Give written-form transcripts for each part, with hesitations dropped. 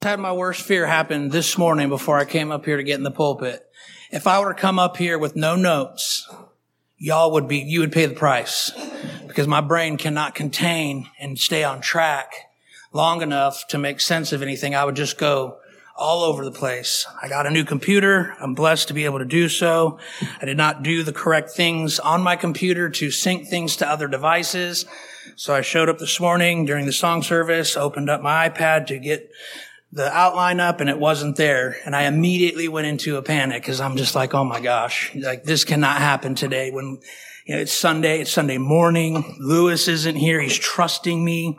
Had my worst fear happen this morning before I came up here to get in the pulpit. If I were to come up here with no notes, you would pay the price, because my brain cannot contain and stay on track long enough to make sense of anything. I would just go all over the place. I got a new computer. I'm blessed to be able to do so. I did not do the correct things on my computer to sync things to other devices. So I showed up this morning during the song service, opened up my iPad to get the outline up, and it wasn't there. And I immediately went into a panic because I'm just like, oh my gosh, like this cannot happen today when, it's Sunday morning. Lewis isn't here. He's trusting me.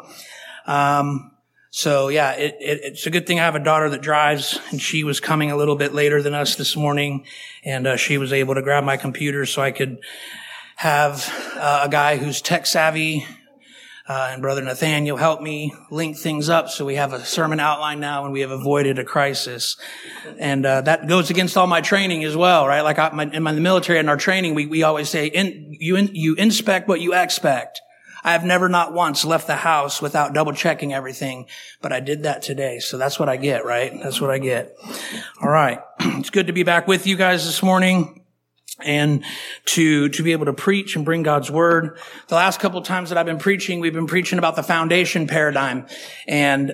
So yeah, it's a good thing I have a daughter that drives, and she was coming a little bit later than us this morning, and she was able to grab my computer so I could have a guy who's tech savvy, and Brother Nathaniel helped me link things up so we have a sermon outline now and we have avoided a crisis. And that goes against all my training as well, right? Like in the military, in our training, we always say, you inspect what you expect. I have never not once left the house without double checking everything, but I did that today. So that's what I get, right? That's what I get. All right. It's good to be back with you guys this morning and to be able to preach and bring God's word. The last couple of times that I've been preaching, we've been preaching about the foundation paradigm. And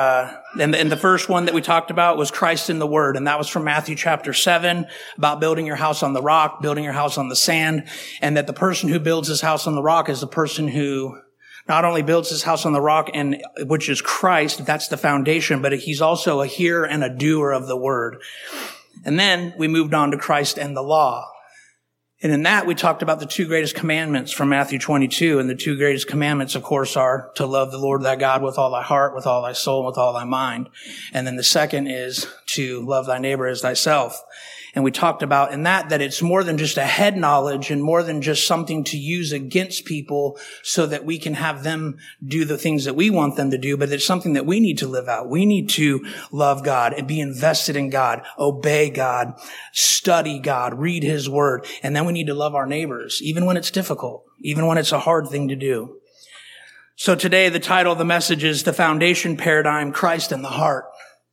the first one that we talked about was Christ in the Word. And that was from Matthew chapter 7, about building your house on the rock, building your house on the sand. And that the person who builds his house on the rock is the person who not only builds his house on the rock, and which is Christ, that's the foundation, but he's also a hearer and a doer of the word. And then we moved on to Christ and the law. And in that, we talked about the two greatest commandments from Matthew 22. And the two greatest commandments, of course, are to love the Lord thy God with all thy heart, with all thy soul, and with all thy mind. And then the second is to love thy neighbor as thyself. And we talked about in that it's more than just a head knowledge and more than just something to use against people so that we can have them do the things that we want them to do, but it's something that we need to live out. We need to love God and be invested in God, obey God, study God, read his word. And then we need to love our neighbors, even when it's difficult, even when it's a hard thing to do. So today, the title of the message is The Foundation Paradigm, Christ and the Heart.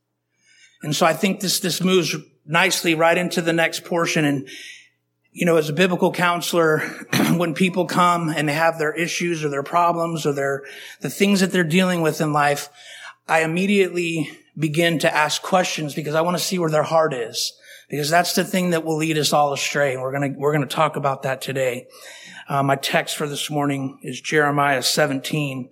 And so I think this moves nicely right into the next portion. And, as a biblical counselor, when people come and they have their issues or their problems or the things that they're dealing with in life, I immediately begin to ask questions because I want to see where their heart is, because that's the thing that will lead us all astray. And we're going to talk about that today. My text for this morning is Jeremiah 17,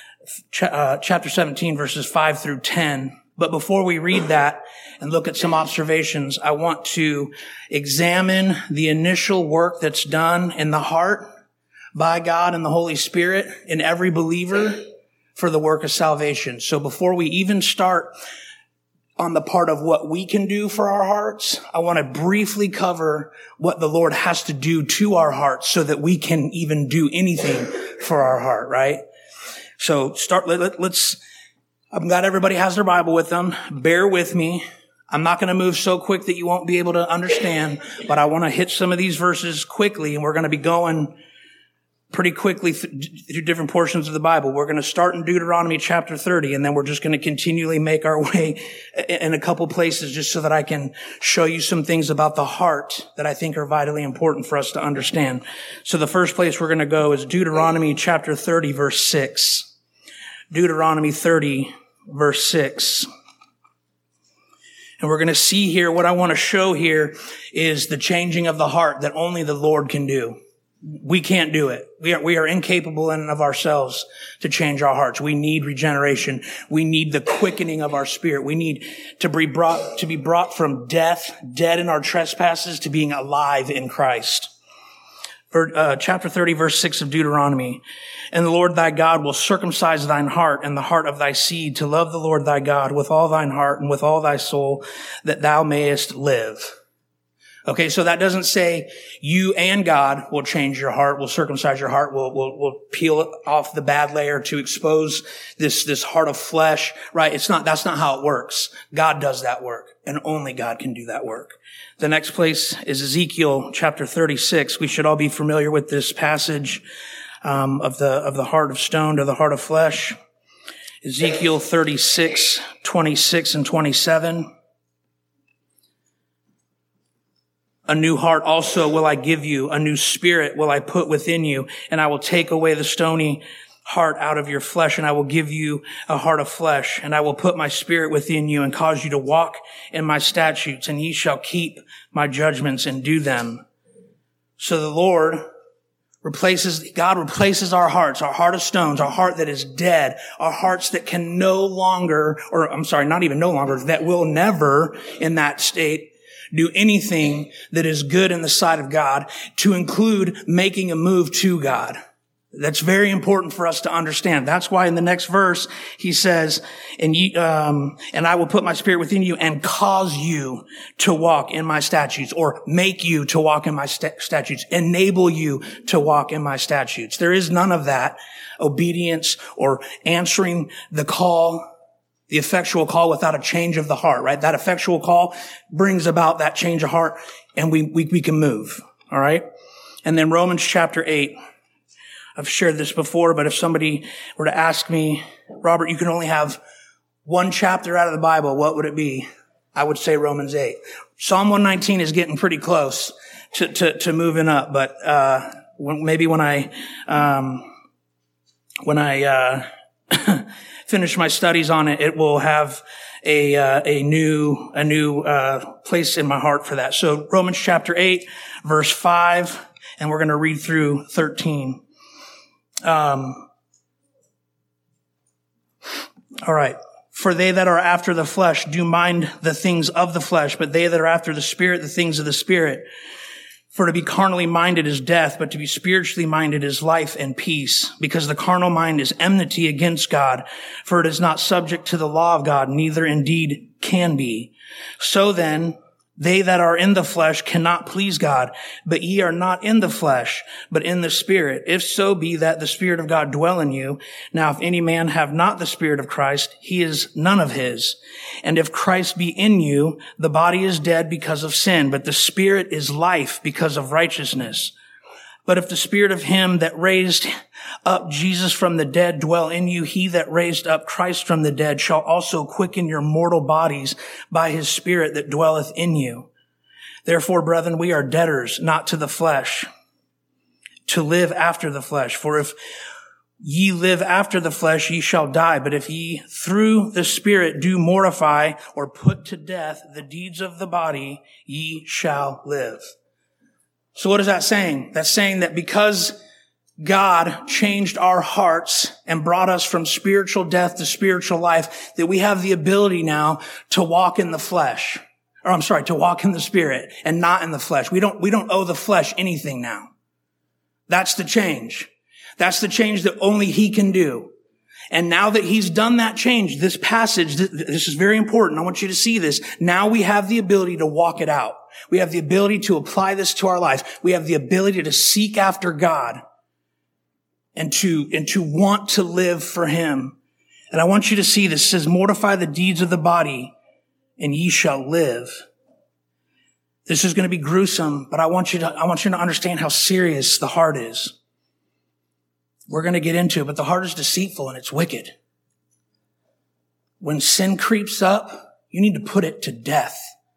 chapter 17, verses 5 through 10. But before we read that and look at some observations, I want to examine the initial work that's done in the heart by God and the Holy Spirit in every believer for the work of salvation. So before we even start on the part of what we can do for our hearts, I want to briefly cover what the Lord has to do to our hearts so that we can even do anything for our heart, right? So I'm glad everybody has their Bible with them. Bear with me. I'm not going to move so quick that you won't be able to understand, but I want to hit some of these verses quickly, and we're going to be going pretty quickly through different portions of the Bible. We're going to start in Deuteronomy chapter 30, and then we're just going to continually make our way in a couple places just so that I can show you some things about the heart that I think are vitally important for us to understand. So the first place we're going to go is Deuteronomy chapter 30, verse 6. Deuteronomy 30, verse 6. And we're going to see here, what I want to show here is the changing of the heart that only the Lord can do. We can't do it. We are incapable in and of ourselves to change our hearts. We need regeneration. We need the quickening of our spirit. We need to be brought from death, dead in our trespasses, to being alive in Christ. Chapter 30, verse 6 of Deuteronomy. And the Lord thy God will circumcise thine heart and the heart of thy seed to love the Lord thy God with all thine heart and with all thy soul, that thou mayest live. Okay, so that doesn't say you and God will change your heart, will circumcise your heart, will peel off the bad layer to expose this heart of flesh, right? That's not how it works. God does that work, and only God can do that work. The next place is Ezekiel chapter 36. We should all be familiar with this passage of the heart of stone to the heart of flesh. Ezekiel 36, 26 and 27. A new heart also will I give you, a new spirit will I put within you, and I will take away the stony heart out of your flesh, and I will give you a heart of flesh, and I will put my spirit within you and cause you to walk in my statutes, and ye shall keep my judgments and do them. So the Lord God replaces our hearts, our heart of stones, our heart that is dead, our hearts that can no longer, not even no longer, that will never in that state do anything that is good in the sight of God, to include making a move to God. That's very important for us to understand. That's why in the next verse, he says, and I will put my spirit within you and cause you to walk in my statutes, or make you to walk in my statutes, enable you to walk in my statutes. There is none of that obedience or answering the call, the effectual call, without a change of the heart, right? That effectual call brings about that change of heart, and we can move. All right. And then Romans chapter 8. I've shared this before, but if somebody were to ask me, Robert, you can only have one chapter out of the Bible, what would it be? I would say Romans 8. Psalm 119 is getting pretty close to moving up, but maybe when I finish my studies on it, it will have a new place in my heart for that. So Romans chapter 8, verse 5, and we're going to read through 13. All right. For they that are after the flesh do mind the things of the flesh, but they that are after the Spirit, the things of the Spirit. For to be carnally minded is death, but to be spiritually minded is life and peace. Because the carnal mind is enmity against God, for it is not subject to the law of God, neither indeed can be. So then, they that are in the flesh cannot please God, but ye are not in the flesh, but in the Spirit, if so be that the Spirit of God dwell in you. Now, if any man have not the Spirit of Christ, he is none of his. And if Christ be in you, the body is dead because of sin, but the Spirit is life because of righteousness. But if the Spirit of him that raised up Jesus from the dead dwell in you, he that raised up Christ from the dead shall also quicken your mortal bodies by his Spirit that dwelleth in you. Therefore, brethren, we are debtors, not to the flesh, to live after the flesh. For if ye live after the flesh, ye shall die. But if ye through the Spirit do mortify or put to death the deeds of the body, ye shall live. So what is that saying? That's saying that because God changed our hearts and brought us from spiritual death to spiritual life, that we have the ability now to walk in the flesh. To walk in the Spirit and not in the flesh. We don't owe the flesh anything now. That's the change. That's the change that only he can do. And now that he's done that change, this passage, this is very important. I want you to see this. Now we have the ability to walk it out. We have the ability to apply this to our life. We have the ability to seek after God and to want to live for him. And I want you to see this. It says, mortify the deeds of the body and ye shall live. This is going to be gruesome, but I want you to understand how serious the heart is. We're going to get into it, but the heart is deceitful and it's wicked. When sin creeps up, you need to put it to death.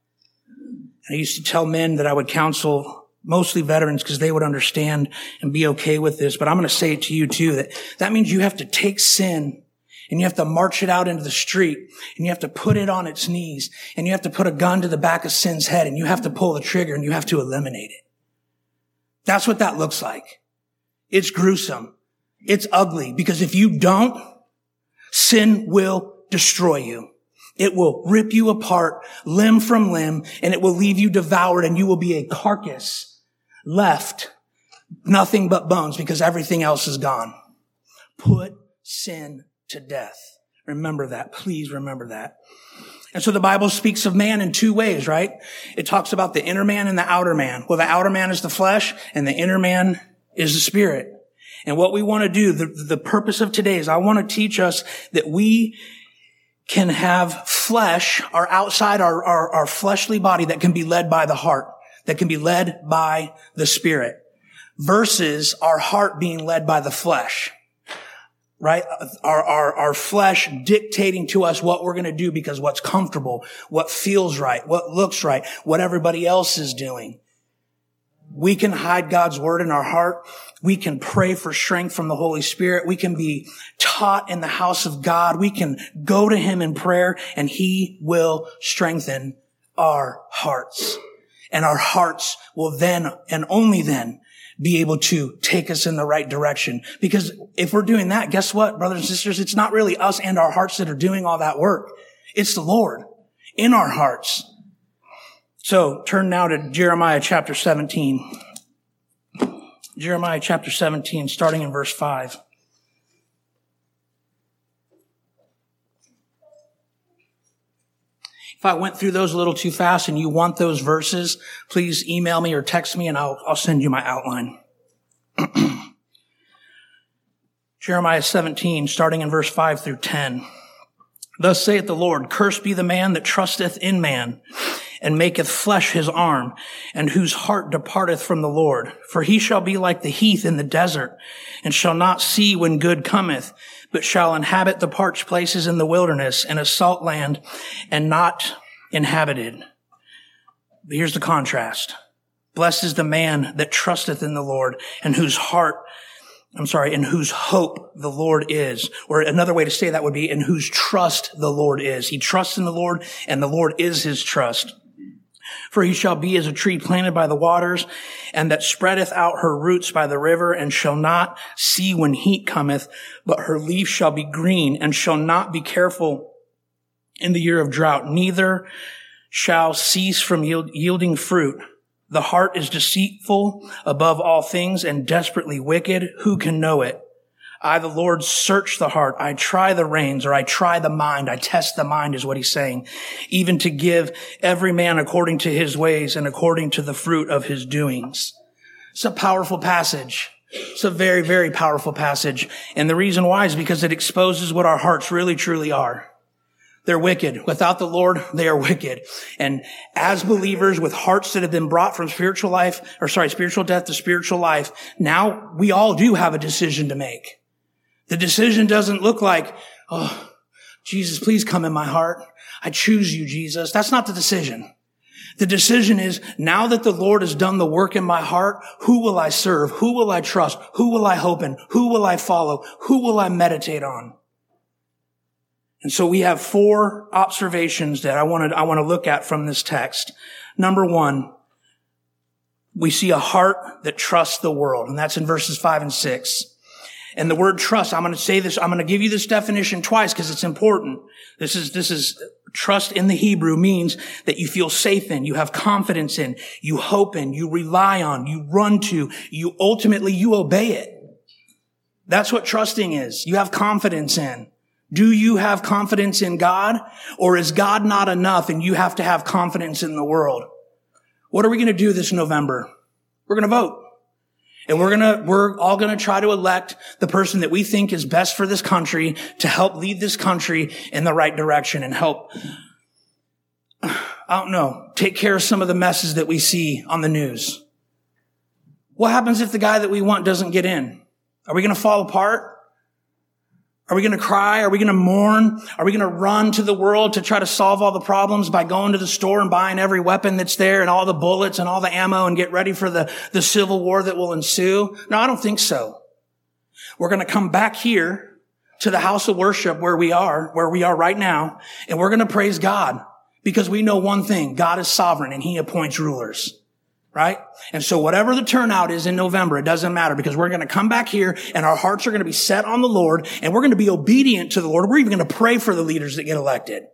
I used to tell men that I would counsel, mostly veterans, because they would understand and be okay with this. But I'm going to say it to you too, that means you have to take sin and you have to march it out into the street and you have to put it on its knees and you have to put a gun to the back of sin's head and you have to pull the trigger and you have to eliminate it. That's what that looks like. It's gruesome. It's ugly, because if you don't, sin will destroy you. It will rip you apart, limb from limb, and it will leave you devoured, and you will be a carcass left, nothing but bones, because everything else is gone. Put sin to death. Remember that. Please remember that. And so the Bible speaks of man in two ways, right? It talks about the inner man and the outer man. Well, the outer man is the flesh, and the inner man is the Spirit. And what we want to do, the purpose of today is I want to teach us that we can have flesh, our outside, our fleshly body that can be led by the heart, that can be led by the Spirit, versus our heart being led by the flesh. right? Our flesh dictating to us what we're going to do because what's comfortable, what feels right, what looks right, what everybody else is doing. We can hide God's word in our heart. We can pray for strength from the Holy Spirit. We can be taught in the house of God. We can go to him in prayer and he will strengthen our hearts. And our hearts will then and only then be able to take us in the right direction. Because if we're doing that, guess what, brothers and sisters? It's not really us and our hearts that are doing all that work. It's the Lord in our hearts. So turn now to Jeremiah chapter 17. Jeremiah chapter 17, starting in verse 5. If I went through those a little too fast and you want those verses, please email me or text me and I'll send you my outline. Jeremiah 17, starting in verse 5 through 10. Thus saith the Lord, cursed be the man that trusteth in man, and maketh flesh his arm, and whose heart departeth from the Lord. For he shall be like the heath in the desert, and shall not see when good cometh, but shall inhabit the parched places in the wilderness, and a salt land, and not inhabited. But here's the contrast. Blessed is the man that trusteth in the Lord, and whose hope the Lord is. Or another way to say that would be, in whose trust the Lord is. He trusts in the Lord, and the Lord is his trust. For he shall be as a tree planted by the waters, and that spreadeth out her roots by the river, and shall not see when heat cometh, but her leaf shall be green, and shall not be careful in the year of drought, neither shall cease from yielding fruit. The heart is deceitful above all things, and desperately wicked. Who can know it? I, the Lord, search the heart. I try the reins, or I try the mind. I test the mind is what he's saying. Even to give every man according to his ways and according to the fruit of his doings. It's a powerful passage. It's a very, very powerful passage. And the reason why is because it exposes what our hearts really, truly are. They're wicked. Without the Lord, they are wicked. And as believers with hearts that have been brought from spiritual death to spiritual life, now we all do have a decision to make. The decision doesn't look like, oh, Jesus, please come in my heart. I choose you, Jesus. That's not the decision. The decision is, now that the Lord has done the work in my heart, who will I serve? Who will I trust? Who will I hope in? Who will I follow? Who will I meditate on? And so we have 4 observations that I want to look at from this text. Number 1, we see a heart that trusts the world, and that's in verses 5 and 6. And the word trust, I'm going to say this, I'm going to give you this definition twice because it's important. This is trust in the Hebrew means that you feel safe in, you have confidence in, you hope in, you rely on, you run to, you obey it. That's what trusting is. You have confidence in. Do you have confidence in God, or is God not enough and you have to have confidence in the world? What are we going to do this November? We're going to vote. And we're all going to try to elect the person that we think is best for this country to help lead this country in the right direction and help, take care of some of the messes that we see on the news. What happens if the guy that we want doesn't get in? Are we going to fall apart? Are we going to cry? Are we going to mourn? Are we going to run to the world to try to solve all the problems by going to the store and buying every weapon that's there and all the bullets and all the ammo and get ready for the civil war that will ensue? No, I don't think so. We're going to come back here to the house of worship where we are right now, and we're going to praise God because we know one thing: God is sovereign and he appoints rulers. Right? And so whatever the turnout is in November, it doesn't matter, because we're going to come back here and our hearts are going to be set on the Lord, and we're going to be obedient to the Lord. We're even going to pray for the leaders that get elected.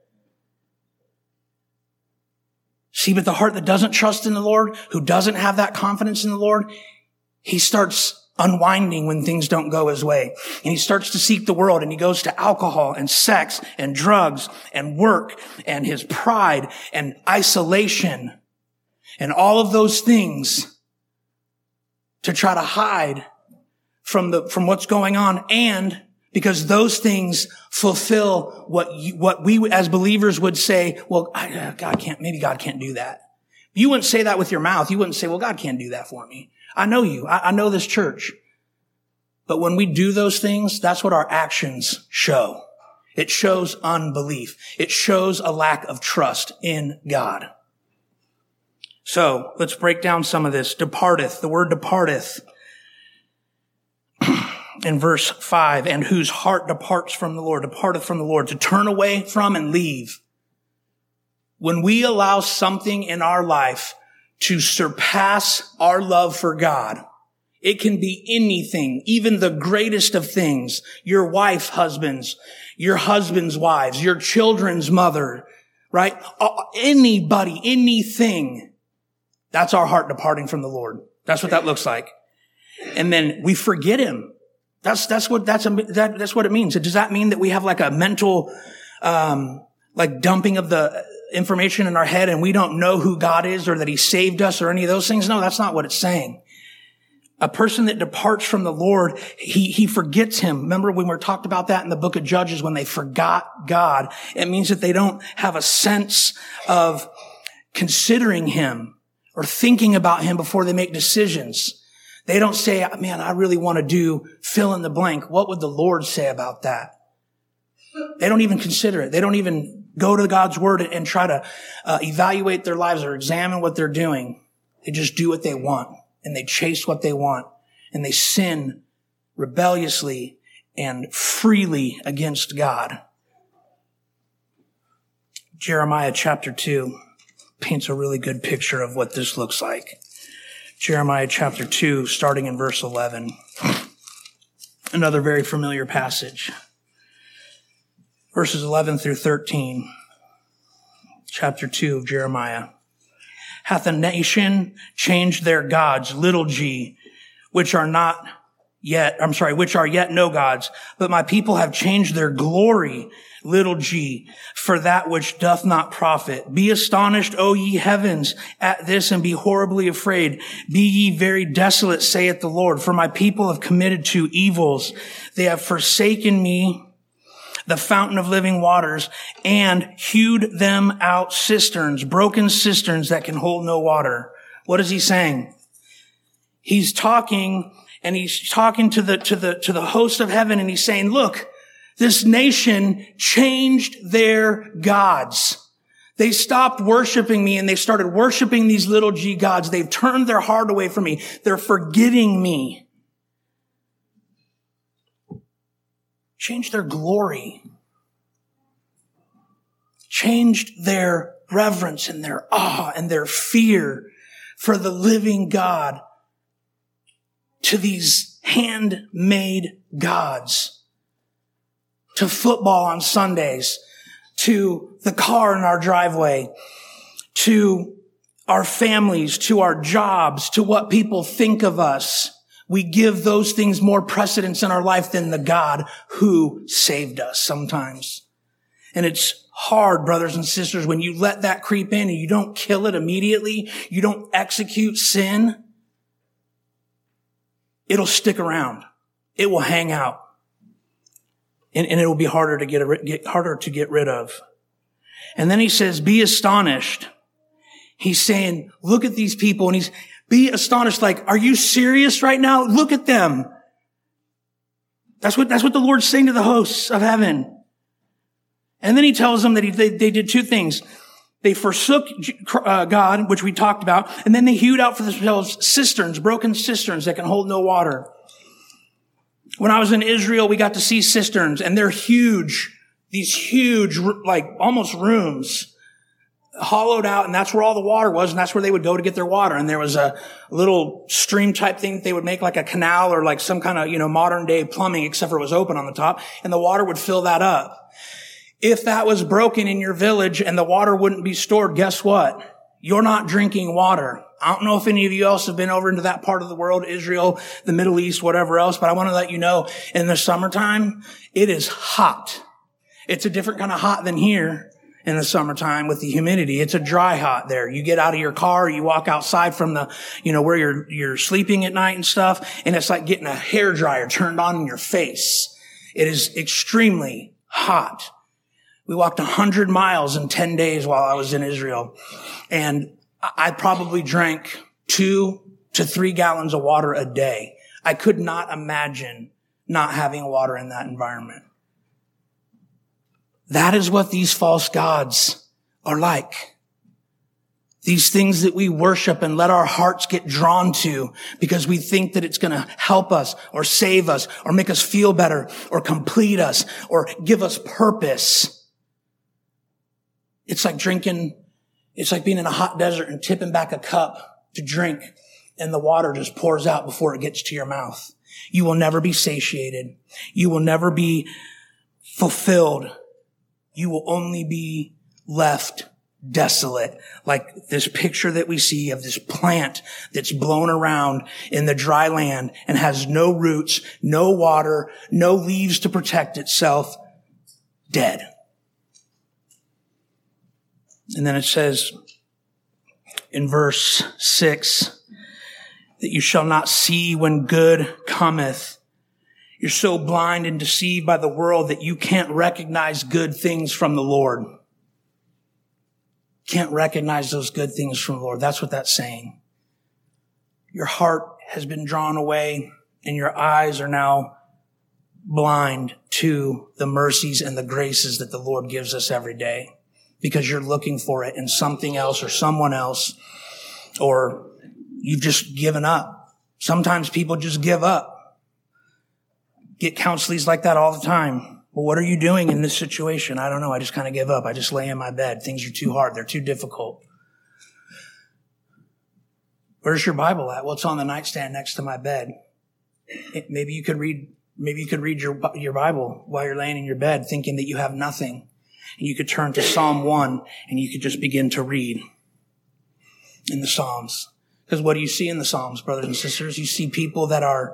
See, but the heart that doesn't trust in the Lord, who doesn't have that confidence in the Lord, he starts unwinding when things don't go his way. And he starts to seek the world, and he goes to alcohol and sex and drugs and work and his pride and isolation and all of those things to try to hide from what's going on, and because those things fulfill what we as believers would say, well, God can't do that. You wouldn't say that with your mouth. You wouldn't say, well, God can't do that for me. I know you. I know this church. But when we do those things, that's what our actions show. It shows unbelief. It shows a lack of trust in God. So let's break down some of this. Departeth, the word departeth in verse 5, and whose heart departs from the Lord, departeth from the Lord, to turn away from and leave. When we allow something in our life to surpass our love for God, it can be anything, even the greatest of things. Your wife, husbands, your husband's wives, your children's mother, right? Anybody, anything. That's our heart departing from the Lord. That's what that looks like. And then we forget him. That's what it means. Does that mean that we have like a mental, like dumping of the information in our head and we don't know who God is or that he saved us or any of those things? No, that's not what it's saying. A person that departs from the Lord, he forgets him. Remember when we talked about that in the book of Judges, when they forgot God, it means that they don't have a sense of considering him or thinking about him before they make decisions. They don't say, man, I really want to do fill in the blank. What would the Lord say about that? They don't even consider it. They don't even go to God's word and try to evaluate their lives or examine what they're doing. They just do what they want. And they chase what they want, and they sin rebelliously and freely against God. Jeremiah chapter 2 paints a really good picture of what this looks like. Jeremiah chapter 2, starting in verse 11. Another very familiar passage. Verses 11 through 13. Chapter 2 of Jeremiah. Hath a nation changed their gods, little g, which are yet no gods, but my people have changed their glory, little g, for that which doth not profit. Be astonished, O ye heavens, at this, and be horribly afraid. Be ye very desolate, saith the Lord, for my people have committed two evils. They have forsaken me, the fountain of living waters, and hewed them out cisterns, broken cisterns that can hold no water. What is he saying? He's talking to the host of heaven, and he's saying, look, this nation changed their gods. They stopped worshiping me and they started worshiping these little g gods. They've turned their heart away from me. They're forgetting me. Changed their glory. Changed their reverence and their awe and their fear for the living God to these handmade gods. To football on Sundays. To the car in our driveway. To our families. To our jobs. To what people think of us. We give those things more precedence in our life than the God who saved us sometimes. And it's hard, brothers and sisters, when you let that creep in and you don't kill it immediately, you don't execute sin, it'll stick around. It will hang out. And it will be harder to get rid of. And then he says, be astonished. He's saying, look at these people, and be astonished, like, are you serious right now? Look at them. That's what the Lord's saying to the hosts of heaven. And then he tells them that they did two things. They forsook God, which we talked about, and then they hewed out for themselves cisterns, broken cisterns that can hold no water. When I was in Israel, we got to see cisterns, and they're huge. These huge, like, almost rooms. Hollowed out, and that's where all the water was, and that's where they would go to get their water. And there was a little stream type thing that they would make, like a canal or like some kind of, modern day plumbing, except for it was open on the top, and the water would fill that up. If that was broken in your village and the water wouldn't be stored, guess what? You're not drinking water. I don't know if any of you else have been over into that part of the world, Israel, the Middle East, whatever else, but I want to let you know, in the summertime, it is hot. It's a different kind of hot than here. In the summertime with the humidity. It's a dry hot there. You get out of your car, you walk outside from the, where you're sleeping at night and stuff, and it's like getting a hairdryer turned on in your face. It is extremely hot. We walked 100 miles in 10 days while I was in Israel, and I probably drank 2 to 3 gallons of water a day. I could not imagine not having water in that environment. That is what these false gods are like. These things that we worship and let our hearts get drawn to because we think that it's going to help us or save us or make us feel better or complete us or give us purpose. It's like being in a hot desert and tipping back a cup to drink and the water just pours out before it gets to your mouth. You will never be satiated. You will never be fulfilled. You will only be left desolate, like this picture that we see of this plant that's blown around in the dry land and has no roots, no water, no leaves to protect itself, dead. And then it says in verse 6 that you shall not see when good cometh. You're so blind and deceived by the world that you can't recognize good things from the Lord. Can't recognize those good things from the Lord. That's what that's saying. Your heart has been drawn away and your eyes are now blind to the mercies and the graces that the Lord gives us every day because you're looking for it in something else or someone else, or you've just given up. Sometimes people just give up. Get counselees like that all the time. Well, what are you doing in this situation? I don't know. I just kind of give up. I just lay in my bed. Things are too hard. They're too difficult. Where's your Bible at? Well, it's on the nightstand next to my bed. Maybe you could read your Bible while you're laying in your bed thinking that you have nothing. And you could turn to Psalm 1 and you could just begin to read in the Psalms. Because what do you see in the Psalms, brothers and sisters? You see people that are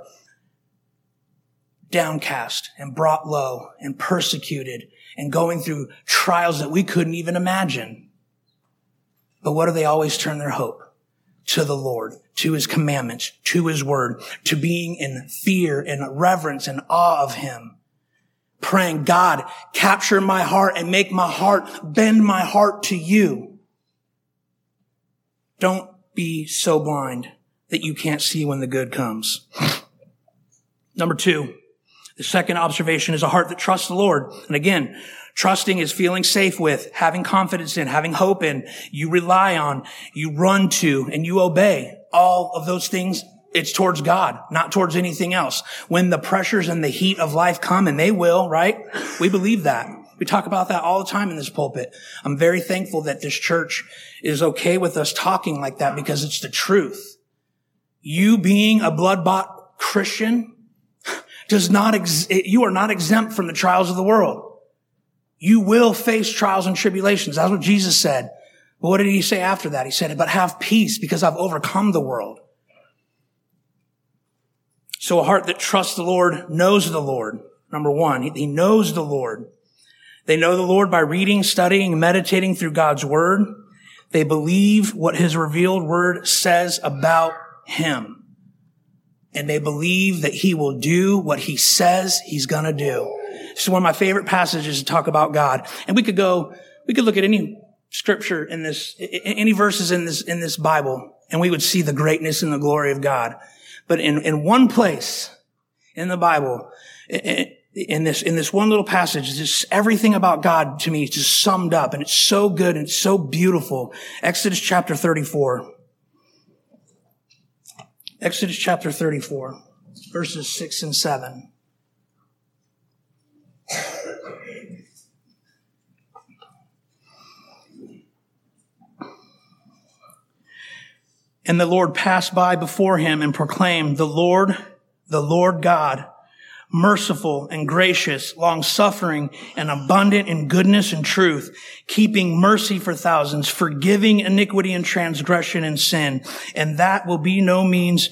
downcast and brought low and persecuted and going through trials that we couldn't even imagine. But what do they always turn their hope? To the Lord, to his commandments, to his word, to being in fear and reverence and awe of him. Praying, God, capture my heart and make my heart, bend my heart to you. Don't be so blind that you can't see when the good comes. Number 2. The second observation is a heart that trusts the Lord. And again, trusting is feeling safe with, having confidence in, having hope in, you rely on, you run to, and you obey. All of those things, it's towards God, not towards anything else. When the pressures and the heat of life come, and they will, right? We believe that. We talk about that all the time in this pulpit. I'm very thankful that this church is okay with us talking like that because it's the truth. You being a blood-bought Christian you are not exempt from the trials of the world. You will face trials and tribulations. That's what Jesus said. But what did he say after that? He said, but have peace because I've overcome the world. So a heart that trusts the Lord knows the Lord. Number 1, he knows the Lord. They know the Lord by reading, studying, meditating through God's word. They believe what his revealed word says about him. And they believe that he will do what he says he's going to do. This is one of my favorite passages to talk about God. And we could look at any scripture in this, any verses in this Bible, and we would see the greatness and the glory of God. But in one place in the Bible, in this one little passage, just everything about God to me is just summed up, and it's so good and it's so beautiful. Exodus chapter 34. Exodus chapter 34, verses 6 and 7. And the Lord passed by before him and proclaimed, the Lord God, merciful and gracious, long-suffering and abundant in goodness and truth, keeping mercy for thousands, forgiving iniquity and transgression and sin. And that will by no means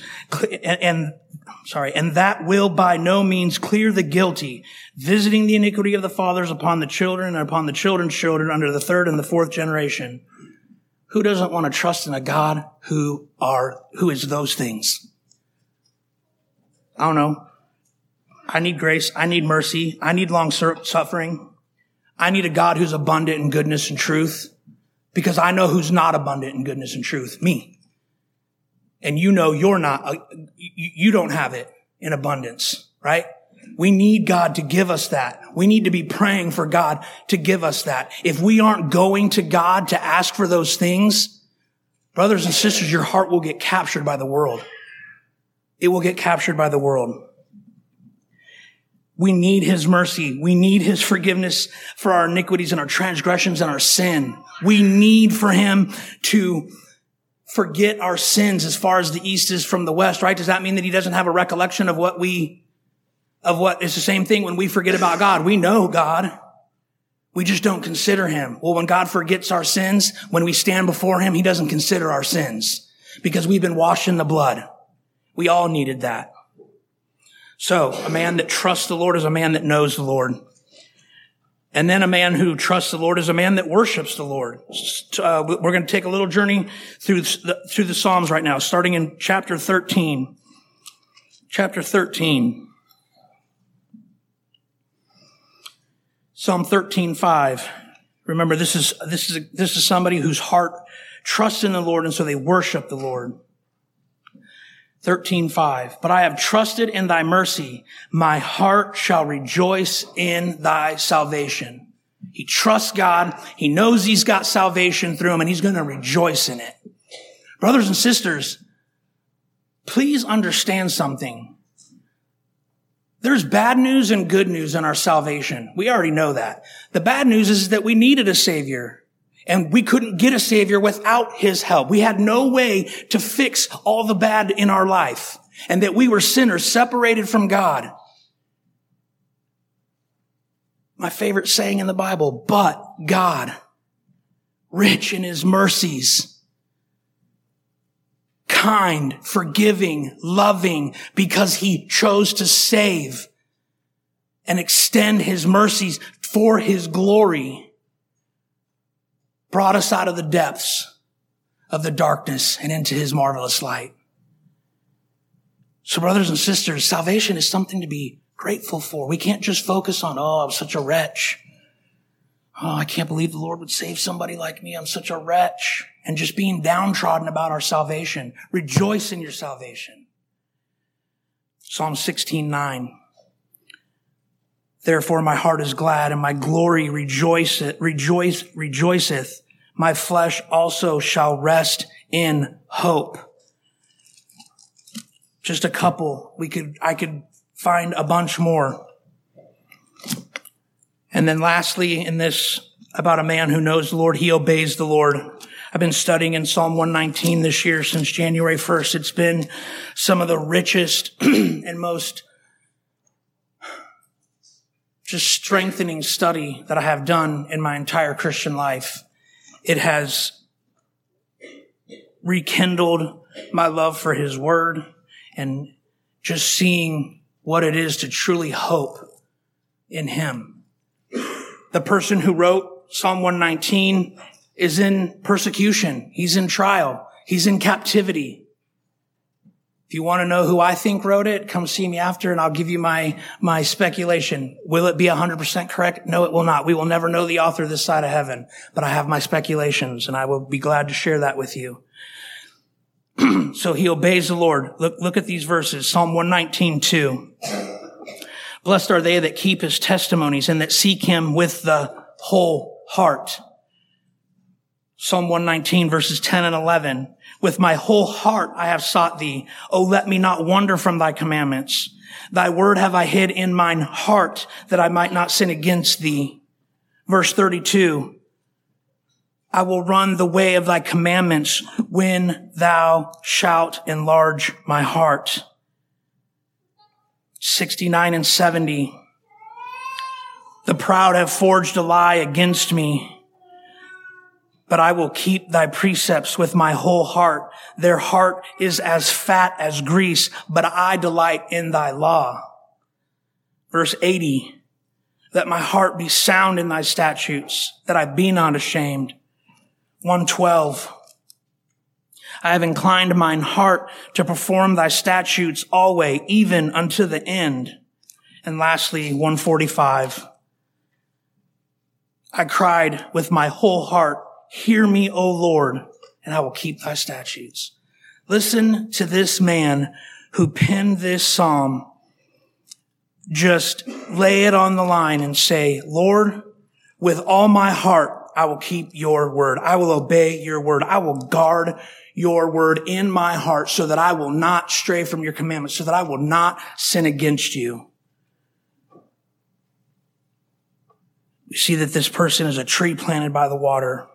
clear the guilty, visiting the iniquity of the fathers upon the children and upon the children's children under the 3rd and the 4th generation. Who doesn't want to trust in a God who is those things? I don't know. I need grace. I need mercy. I need long suffering. I need a God who's abundant in goodness and truth, because I know who's not abundant in goodness and truth. Me. And you know you're not, you don't have it in abundance, right? We need God to give us that. We need to be praying for God to give us that. If we aren't going to God to ask for those things, brothers and sisters, your heart will get captured by the world. It will get captured by the world. We need his mercy. We need his forgiveness for our iniquities and our transgressions and our sin. We need for him to forget our sins as far as the east is from the west, right? Does that mean that he doesn't have a recollection of what is the same thing when we forget about God? We know God. We just don't consider him. Well, when God forgets our sins, when we stand before him, he doesn't consider our sins because we've been washed in the blood. We all needed that. So a man that trusts the Lord is a man that knows the Lord. And then a man who trusts the Lord is a man that worships the Lord. We're going to take a little journey through the Psalms right now, starting in chapter 13. Chapter 13. Psalm 13:5. Remember, this is somebody whose heart trusts in the Lord, and so they worship the Lord. 13:5. But I have trusted in thy mercy. My heart shall rejoice in thy salvation. He trusts God. He knows he's got salvation through him, and he's going to rejoice in it. Brothers and sisters, please understand something. There's bad news and good news in our salvation. We already know that. The bad news is that we needed a Savior. And we couldn't get a Savior without his help. We had no way to fix all the bad in our life. And that we were sinners separated from God. My favorite saying in the Bible, but God, rich in his mercies, kind, forgiving, loving, because he chose to save and extend his mercies for his glory, brought us out of the depths of the darkness and into his marvelous light. So brothers and sisters, salvation is something to be grateful for. We can't just focus on, I'm such a wretch. I can't believe the Lord would save somebody like me. I'm such a wretch. And just being downtrodden about our salvation. Rejoice in your salvation. Psalm 16:9. Therefore my heart is glad and my glory rejoiceth. My flesh also shall rest in hope. Just a couple. I could find a bunch more. And then lastly, in this, about a man who knows the Lord, he obeys the Lord. I've been studying in Psalm 119 this year since January 1st. It's been some of the richest and most just strengthening study that I have done in my entire Christian life. It has rekindled my love for his word and just seeing what it is to truly hope in him. The person who wrote Psalm 119 is in persecution. He's in trial. He's in captivity. If you want to know who I think wrote it, come see me after and I'll give you my speculation. Will it be 100% correct? No, it will not. We will never know the author this side of heaven, but I have my speculations and I will be glad to share that with you. So he obeys the Lord. Look at these verses. Psalm 119:2. Blessed are they that keep his testimonies and that seek him with the whole heart. Psalm 119 verses 10 and 11. With my whole heart I have sought thee. O let me not wander from thy commandments. Thy word have I hid in mine heart that I might not sin against thee. Verse 32. I will run the way of thy commandments when thou shalt enlarge my heart. 69 and 70. The proud have forged a lie against me, but I will keep thy precepts with my whole heart. Their heart is as fat as grease, but I delight in thy law. Verse 80. Let my heart be sound in thy statutes, that I be not ashamed. 112. I have inclined mine heart to perform thy statutes always, even unto the end. And lastly, 145. I cried with my whole heart, hear me, O Lord, and I will keep thy statutes. Listen to this man who penned this psalm just lay it on the line and say, Lord, with all my heart, I will keep your word. I will obey your word. I will guard your word in my heart so that I will not stray from your commandments, so that I will not sin against you. We see that this person is a tree planted by the water.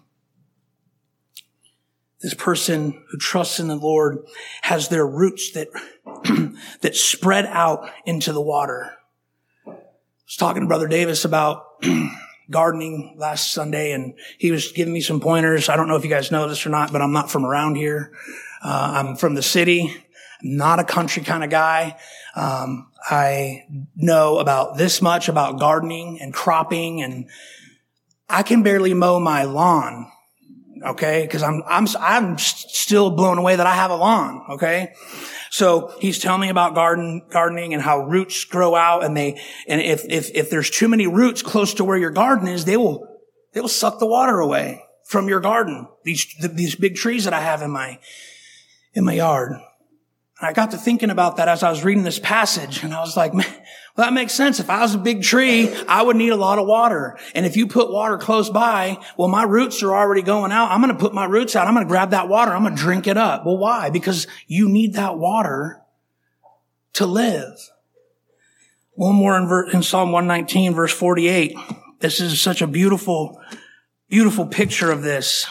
This person who trusts in the Lord has their roots that spread out into the water. I was talking to Brother Davis about gardening last Sunday, and he was giving me some pointers. I don't know if you guys know this or not, but I'm not from around here. I'm from the city. I'm not a country kind of guy. I know about this much about gardening and cropping, and I can barely mow my lawn. Okay, because I'm still blown away that I have a lawn. Okay, so he's telling me about gardening and how roots grow out, and if there's too many roots close to where your garden is, they will suck the water away from your garden. These big trees that I have in my yard. And I got to thinking about that as I was reading this passage, and I was like, man, well, that makes sense. If I was a big tree, I would need a lot of water. And if you put water close by, well, my roots are already going out. I'm going to put my roots out. I'm going to grab that water. I'm going to drink it up. Well, why? Because you need that water to live. One more in Psalm 119, verse 48. This is such a beautiful, beautiful picture of this.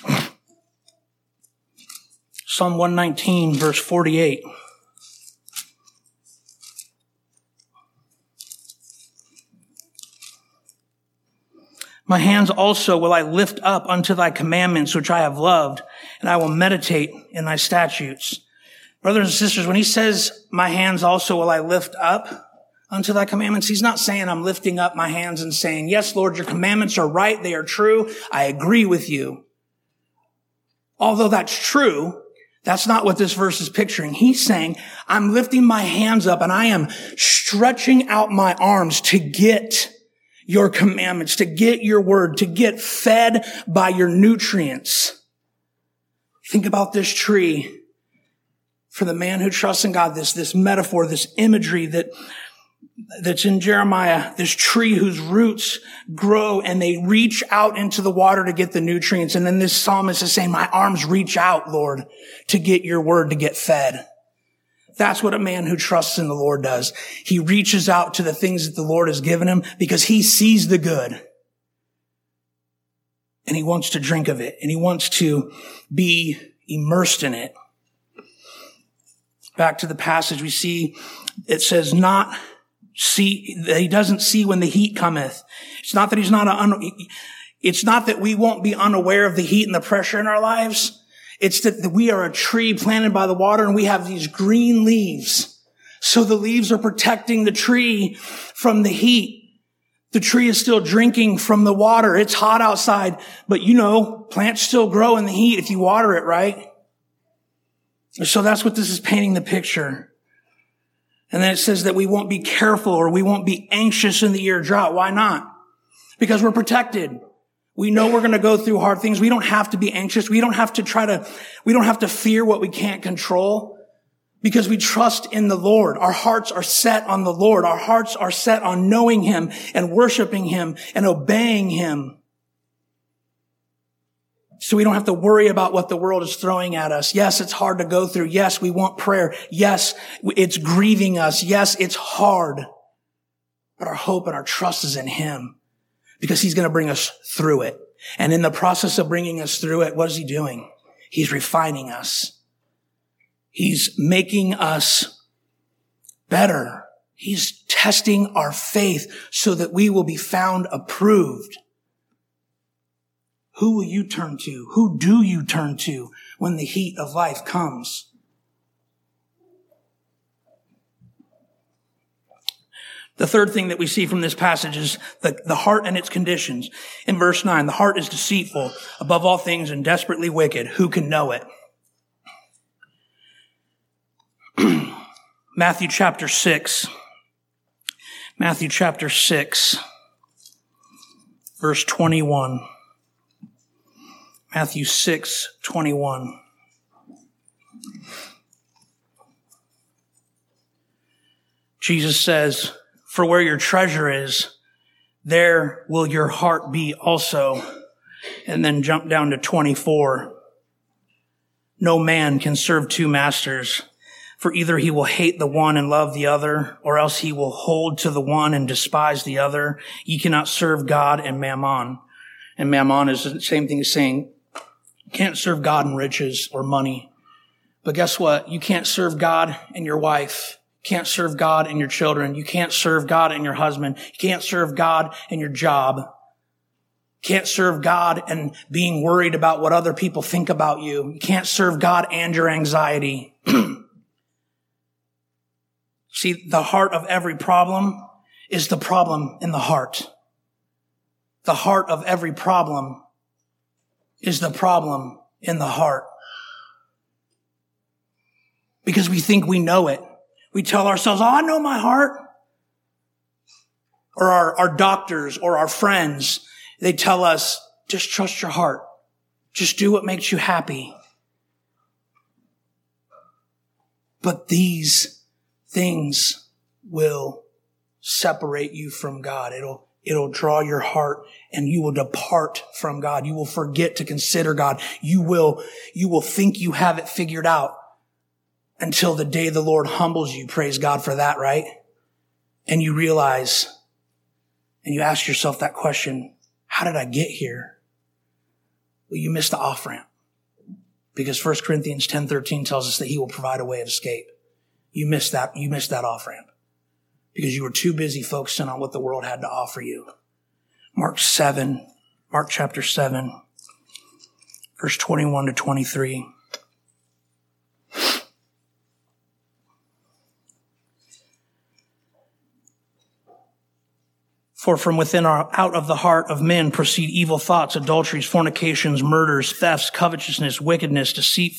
Psalm 119, verse 48. My hands also will I lift up unto thy commandments, which I have loved, and I will meditate in thy statutes. Brothers and sisters, when he says, my hands also will I lift up unto thy commandments, he's not saying I'm lifting up my hands and saying, yes, Lord, your commandments are right. They are true. I agree with you. Although that's true, that's not what this verse is picturing. He's saying, I'm lifting my hands up and I am stretching out my arms to get your commandments, to get your word, to get fed by your nutrients. Think about this tree. For the man who trusts in God, this metaphor, this imagery that's in Jeremiah, this tree whose roots grow and they reach out into the water to get the nutrients. And then this psalmist is saying, my arms reach out, Lord, to get your word, to get fed. That's what a man who trusts in the Lord does. He reaches out to the things that the Lord has given him because he sees the good. And he wants to drink of it. And he wants to be immersed in it. Back to the passage, we see it says that he doesn't see when the heat cometh. It's not that it's not that we won't be unaware of the heat and the pressure in our lives. It's that we are a tree planted by the water and we have these green leaves. So the leaves are protecting the tree from the heat. The tree is still drinking from the water. It's hot outside, but plants still grow in the heat if you water it, right? So that's what this is painting the picture. And then it says that we won't be careful or we won't be anxious in the year of drought. Why not? Because we're protected. We know we're going to go through hard things. We don't have to be anxious. We don't have to fear what we can't control because we trust in the Lord. Our hearts are set on the Lord. Our hearts are set on knowing him and worshiping him and obeying him. So we don't have to worry about what the world is throwing at us. Yes, it's hard to go through. Yes, we want prayer. Yes, it's grieving us. Yes, it's hard. But our hope and our trust is in him because he's going to bring us through it. And in the process of bringing us through it, what is he doing? He's refining us. He's making us better. He's testing our faith so that we will be found approved. Who will you turn to? Who do you turn to when the heat of life comes? The third thing that we see from this passage is the heart and its conditions. In verse 9, the heart is deceitful above all things and desperately wicked. Who can know it? Matthew chapter 6, verse 21. Matthew 6:21. Jesus says, for where your treasure is, there will your heart be also. And then jump down to 24. No man can serve two masters, for either he will hate the one and love the other, or else he will hold to the one and despise the other. Ye cannot serve God and mammon. And mammon is the same thing as saying, you can't serve God and riches or money. But guess what? You can't serve God and your wife. You can't serve God and your children. You can't serve God and your husband. You can't serve God and your job. You can't serve God and being worried about what other people think about you. You can't serve God and your anxiety. See, the heart of every problem is the problem in the heart. The heart of every problem is the problem in the heart. Because we think we know it. We tell ourselves, oh, I know my heart. Or our doctors or our friends, they tell us, just trust your heart. Just do what makes you happy. But these things will separate you from God. It'll draw your heart and you will depart from God. You will forget to consider God. You will think you have it figured out until the day the Lord humbles you. Praise God for that, right? And you realize and you ask yourself that question, how did I get here? Well, you missed the off-ramp. Because 1 Corinthians 10:13 tells us that he will provide a way of escape. You missed that off-ramp. Because you were too busy focusing on what the world had to offer you. Mark chapter 7, verse 21 to 23. For from within out of the heart of men proceed evil thoughts, adulteries, fornications, murders, thefts, covetousness, wickedness, deceit,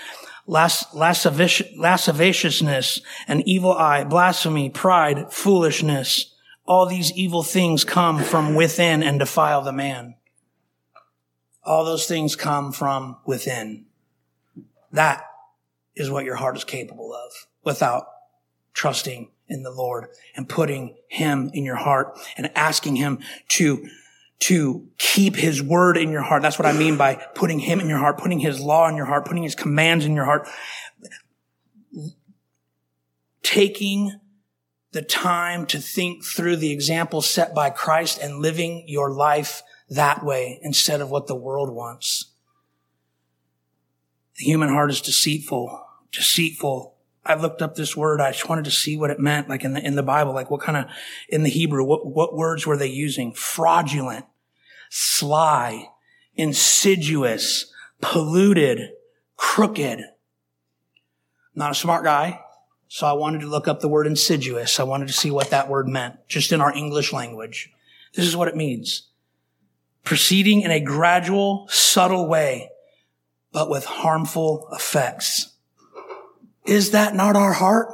lasciviousness, an evil eye, blasphemy, pride, foolishness. All these evil things come from within and defile the man. All those things come from within. That is what your heart is capable of without trusting in the Lord and putting him in your heart and asking him to keep his word in your heart. That's what I mean by putting him in your heart, putting his law in your heart, putting his commands in your heart. Taking the time to think through the example set by Christ and living your life that way instead of what the world wants. The human heart is deceitful. I looked up this word. I just wanted to see what it meant, like in the Bible, like what kind of, in the Hebrew, what words were they using? Fraudulent, sly, insidious, polluted, crooked. Not a smart guy, so I wanted to look up the word insidious. I wanted to see what that word meant, just in our English language. This is what it means. Proceeding in a gradual, subtle way, but with harmful effects. Is that not our heart?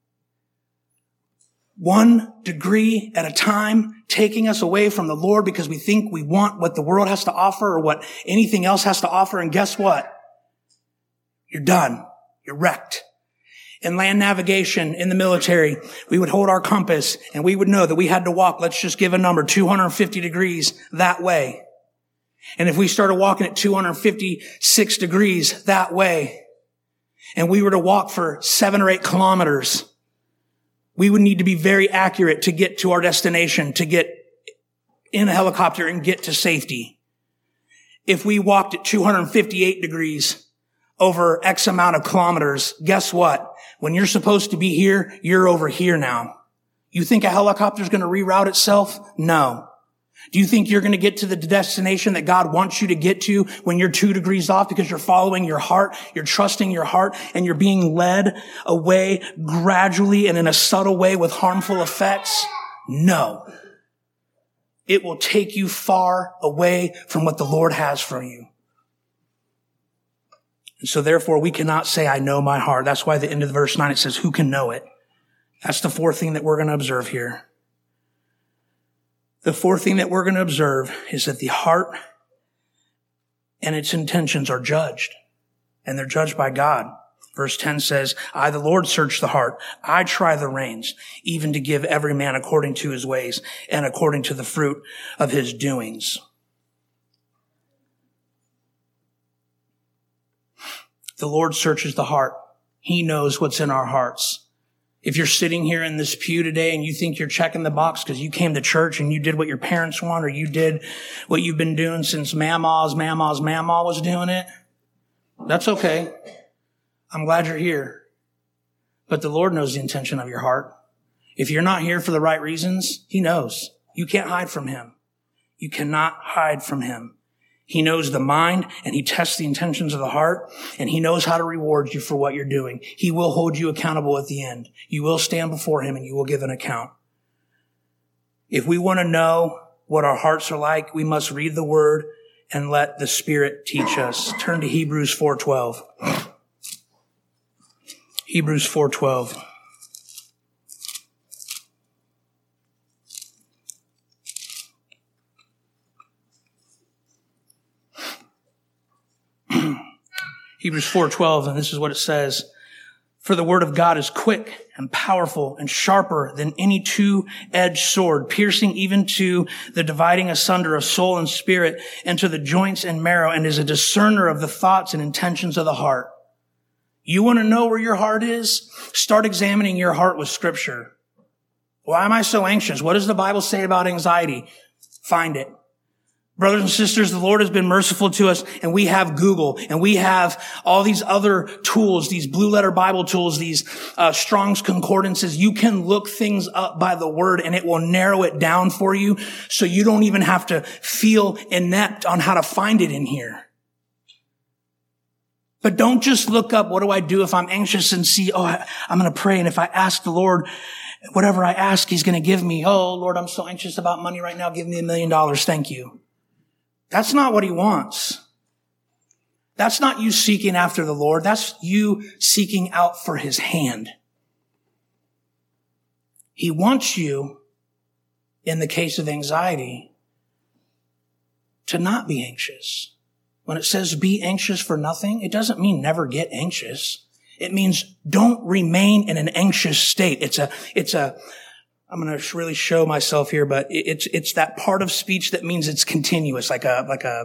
1 degree at a time, taking us away from the Lord because we think we want what the world has to offer or what anything else has to offer. And guess what? You're done. You're wrecked. In land navigation, in the military, we would hold our compass and we would know that we had to walk, let's just give a number, 250 degrees that way. And if we started walking at 256 degrees that way, and we were to walk for 7 or 8 kilometers, we would need to be very accurate to get to our destination, to get in a helicopter and get to safety. If we walked at 258 degrees over X amount of kilometers, guess what? When you're supposed to be here, you're over here now. You think a helicopter is going to reroute itself? No. Do you think you're going to get to the destination that God wants you to get to when you're 2 degrees off because you're following your heart, you're trusting your heart, and you're being led away gradually and in a subtle way with harmful effects? No. It will take you far away from what the Lord has for you. And so therefore we cannot say, I know my heart. That's why at the end of verse 9 it says, who can know it? That's the fourth thing that we're going to observe here. The fourth thing that we're going to observe is that the heart and its intentions are judged, and they're judged by God. Verse 10 says, I, the Lord, search the heart. I try the reins, even to give every man according to his ways and according to the fruit of his doings. The Lord searches the heart. He knows what's in our hearts. If you're sitting here in this pew today and you think you're checking the box because you came to church and you did what your parents want, or you did what you've been doing since Mama's Mama was doing it, that's okay. I'm glad you're here. But the Lord knows the intention of your heart. If you're not here for the right reasons, He knows. You can't hide from Him. You cannot hide from Him. He knows the mind, and He tests the intentions of the heart, and He knows how to reward you for what you're doing. He will hold you accountable at the end. You will stand before Him, and you will give an account. If we want to know what our hearts are like, we must read the Word and let the Spirit teach us. Turn to Hebrews 4:12. Hebrews 4:12. Hebrews 4:12, and this is what it says. For the word of God is quick and powerful and sharper than any two-edged sword, piercing even to the dividing asunder of soul and spirit and to the joints and marrow, and is a discerner of the thoughts and intentions of the heart. You want to know where your heart is? Start examining your heart with Scripture. Why am I so anxious? What does the Bible say about anxiety? Find it. Brothers and sisters, the Lord has been merciful to us, and we have Google, and we have all these other tools, these blue letter Bible tools, these Strong's Concordances. You can look things up by the Word, and it will narrow it down for you, so you don't even have to feel inept on how to find it in here. But don't just look up, what do I do if I'm anxious, and see, I'm going to pray, and if I ask the Lord whatever I ask, He's going to give me. Oh, Lord, I'm so anxious about money right now. Give me $1 million. Thank you. That's not what He wants. That's not you seeking after the Lord. That's you seeking out for His hand. He wants you, in the case of anxiety, to not be anxious. When it says be anxious for nothing, it doesn't mean never get anxious. It means don't remain in an anxious state. I'm going to really show myself here, but it's that part of speech that means it's continuous, an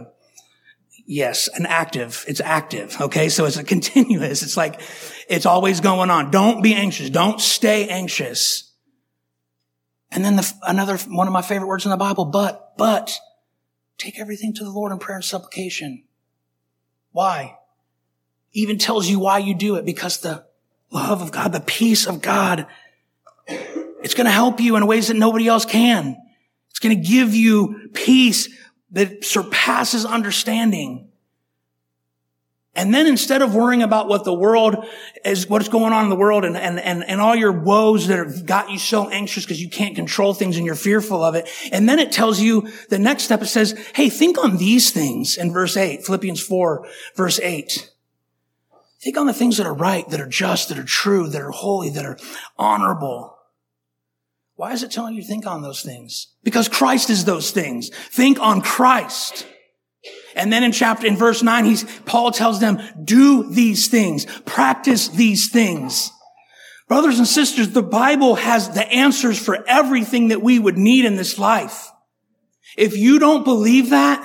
active. It's active. Okay. So it's a continuous. It's like, it's always going on. Don't be anxious. Don't stay anxious. And then another one of my favorite words in the Bible, but take everything to the Lord in prayer and supplication. Why? Even tells you why you do it, because the love of God, the peace of God, it's going to help you in ways that nobody else can. It's going to give you peace that surpasses understanding. And then instead of worrying about what's going on in the world and all your woes that have got you so anxious because you can't control things and you're fearful of it. And then it tells you the next step. It says, hey, think on these things in verse 8, Philippians 4, verse 8. Think on the things that are right, that are just, that are true, that are holy, that are honorable. Why is it telling you to think on those things? Because Christ is those things. Think on Christ. And then in verse 9, Paul tells them, do these things, practice these things. Brothers and sisters, the Bible has the answers for everything that we would need in this life. If you don't believe that,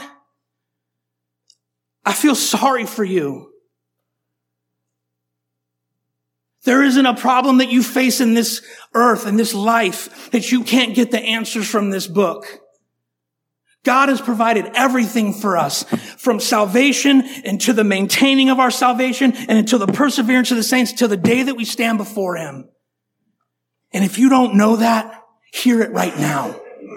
I feel sorry for you. There isn't a problem that you face in this earth and this life that you can't get the answers from this book. God has provided everything for us, from salvation and to the maintaining of our salvation and until the perseverance of the saints till the day that we stand before Him. And if you don't know that, hear it right now.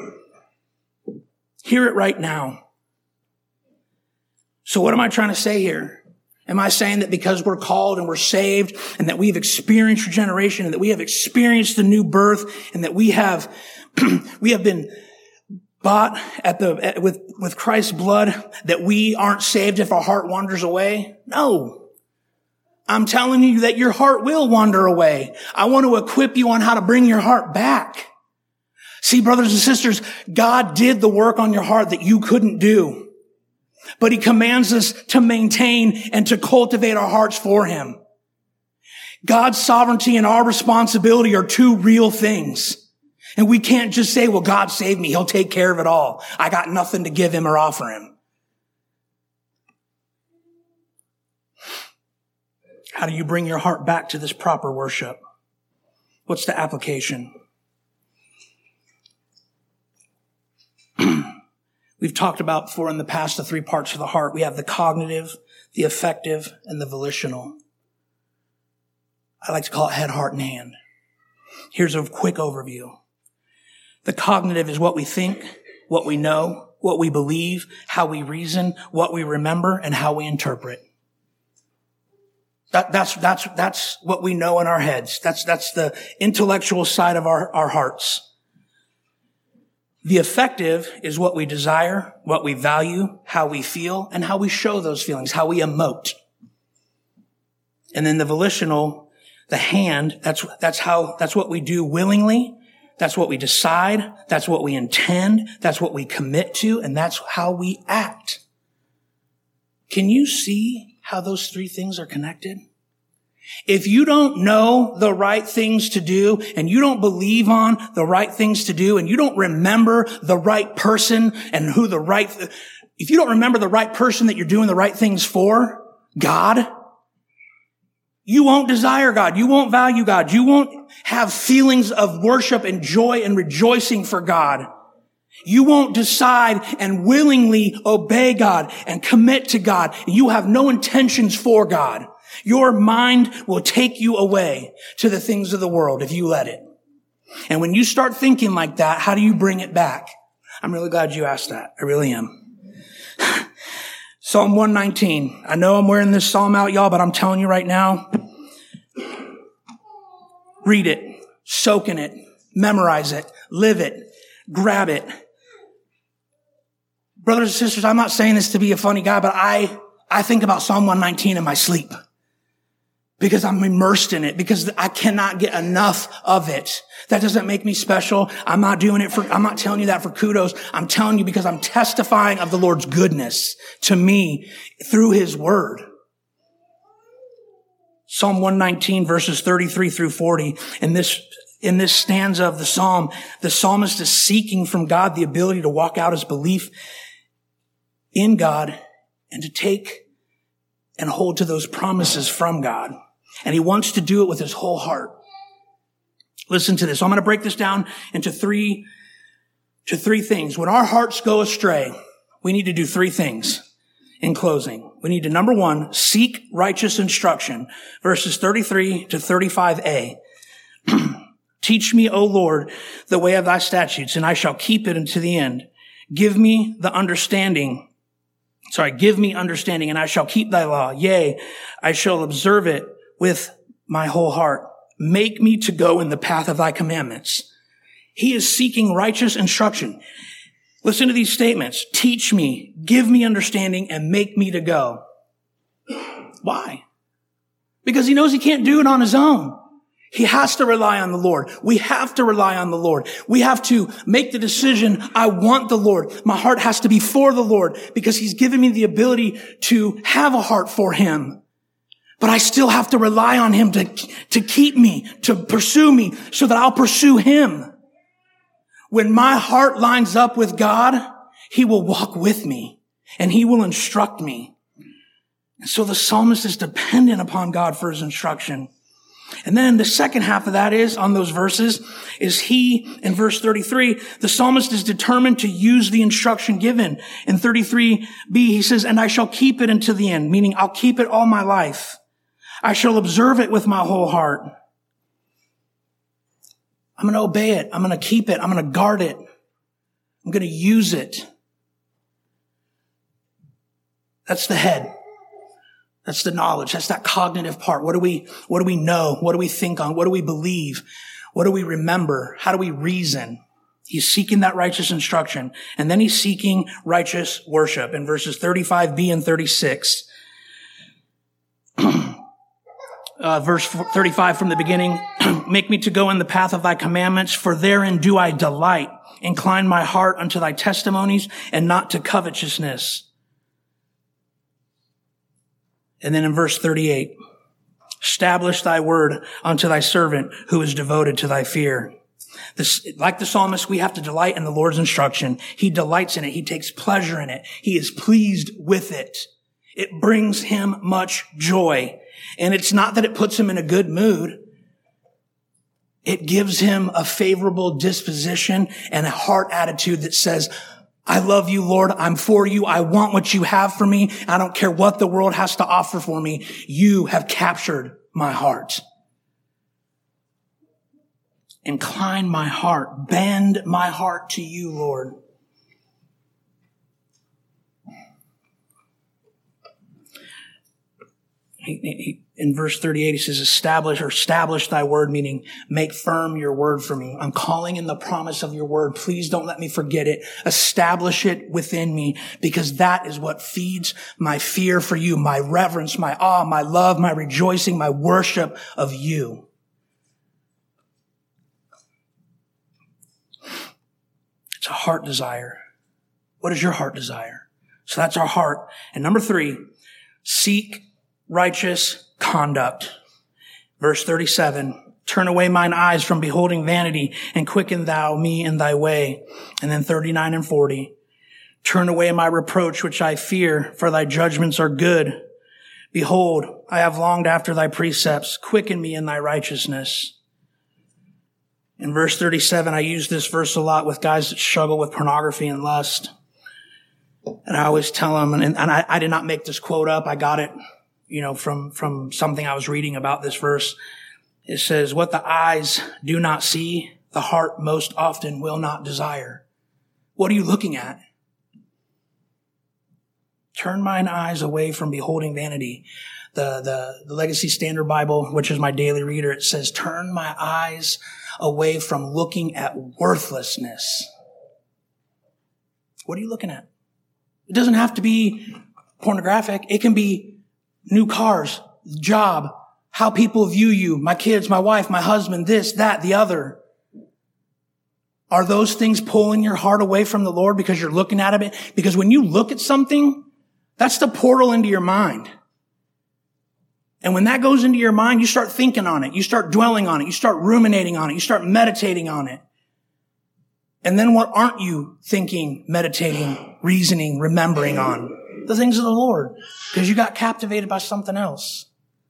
Hear it right now. So what am I trying to say here? Am I saying that because we're called and we're saved and that we have experienced regeneration and that we have experienced the new birth and that we have been bought with Christ's blood, that we aren't saved if our heart wanders away? No. I'm telling you that your heart will wander away. I want to equip you on how to bring your heart back. See, brothers and sisters, God did the work on your heart that you couldn't do. But He commands us to maintain and to cultivate our hearts for Him. God's sovereignty and our responsibility are two real things. And we can't just say, well, God saved me. He'll take care of it all. I got nothing to give him or offer him. How do you bring your heart back to this proper worship? What's the application? We've talked about before in the past the three parts of the heart. We have the cognitive, the affective, and the volitional. I like to call it head, heart, and hand. Here's a quick overview. The cognitive is what we think, what we know, what we believe, how we reason, what we remember, and how we interpret. That's what we know in our heads. That's the intellectual side of our hearts. The affective is what we desire, what we value, how we feel, and how we show those feelings, how we emote. And then the volitional, the hand, that's what we do willingly. That's what we decide. That's what we intend. That's what we commit to. And that's how we act. Can you see how those three things are connected? If you don't know the right things to do, and you don't believe on the right things to do, and you don't remember the right person and if you don't remember the right person that you're doing the right things for, God, you won't desire God. You won't value God. You won't have feelings of worship and joy and rejoicing for God. You won't decide and willingly obey God and commit to God. You have no intentions for God. Your mind will take you away to the things of the world if you let it. And when you start thinking like that, how do you bring it back? I'm really glad you asked that. I really am. Psalm 119. I know I'm wearing this psalm out, y'all, but I'm telling you right now, read it, soak in it, memorize it, live it, grab it. Brothers and sisters, I'm not saying this to be a funny guy, but I think about Psalm 119 in my sleep because I'm immersed in it, because I cannot get enough of it. That doesn't make me special. I'm not telling you that for kudos. I'm telling you because I'm testifying of the Lord's goodness to me through his word. Psalm 119 verses 33 through 40. In this stanza of the psalm, the psalmist is seeking from God the ability to walk out his belief in God and to take and hold to those promises from God. And he wants to do it with his whole heart. Listen to this. So I'm going to break this down into three things. When our hearts go astray, we need to do three things in closing. We need to, number one, seek righteous instruction. Verses 33 to 35a. Teach me, O Lord, the way of thy statutes, and I shall keep it unto the end. Give me understanding, and I shall keep thy law. Yea, I shall observe it with my whole heart. Make me to go in the path of thy commandments. He is seeking righteous instruction. Listen to these statements. Teach me, give me understanding, and make me to go. Why? Because he knows he can't do it on his own. He has to rely on the Lord. We have to rely on the Lord. We have to make the decision, I want the Lord. My heart has to be for the Lord because he's given me the ability to have a heart for him. But I still have to rely on him to keep me, to pursue me so that I'll pursue him. When my heart lines up with God, he will walk with me and he will instruct me. And so the psalmist is dependent upon God for his instruction. And then the second half of that is, on those verses, is he, in verse 33, the psalmist is determined to use the instruction given. In 33b, he says, and I shall keep it unto the end, meaning I'll keep it all my life. I shall observe it with my whole heart. I'm going to obey it. I'm going to keep it. I'm going to guard it. I'm going to use it. That's the head. That's the knowledge. That's that cognitive part. What do we know? What do we think on? What do we believe? What do we remember? How do we reason? He's seeking that righteous instruction. And then he's seeking righteous worship in verses 35b and 36. Verse 35 from the beginning, make me to go in the path of thy commandments, for therein do I delight. Incline my heart unto thy testimonies and not to covetousness. And then in verse 38, Establish thy word unto thy servant who is devoted to thy fear. Like the psalmist, we have to delight in the Lord's instruction. He delights in it. He takes pleasure in it. He is pleased with it. It brings him much joy. And it's not that it puts him in a good mood. It gives him a favorable disposition and a heart attitude that says, I love you, Lord. I'm for you. I want what you have for me. I don't care what the world has to offer for me. You have captured my heart. Incline my heart. Bend my heart to you, Lord. In verse 38, he says, establish thy word, meaning make firm your word for me. I'm calling in the promise of your word. Please don't let me forget it. Establish it within me, because that is what feeds my fear for you, my reverence, my awe, my love, my rejoicing, my worship of you. It's a heart desire. What is your heart desire? So that's our heart. And number 3, seek righteous conduct. Verse 37, turn away mine eyes from beholding vanity and quicken thou me in thy way. And then 39 and 40, turn away my reproach which I fear, for thy judgments are good. Behold, I have longed after thy precepts. Quicken me in thy righteousness. In verse 37, I use this verse a lot with guys that struggle with pornography and lust. And I always tell them, and I did not make this quote up. I got it from something I was reading about this verse. It says, what the eyes do not see, the heart most often will not desire. What are you looking at? Turn mine eyes away from beholding vanity. The Legacy Standard Bible, which is my daily reader, it says, turn my eyes away from looking at worthlessness. What are you looking at? It doesn't have to be pornographic. It can be new cars, job, how people view you, my kids, my wife, my husband, this, that, the other. Are those things pulling your heart away from the Lord because you're looking at it? Because when you look at something, that's the portal into your mind. And when that goes into your mind, you start thinking on it. You start dwelling on it. You start ruminating on it. You start meditating on it. And then what aren't you thinking, meditating, reasoning, remembering on? The things of the Lord, because you got captivated by something else.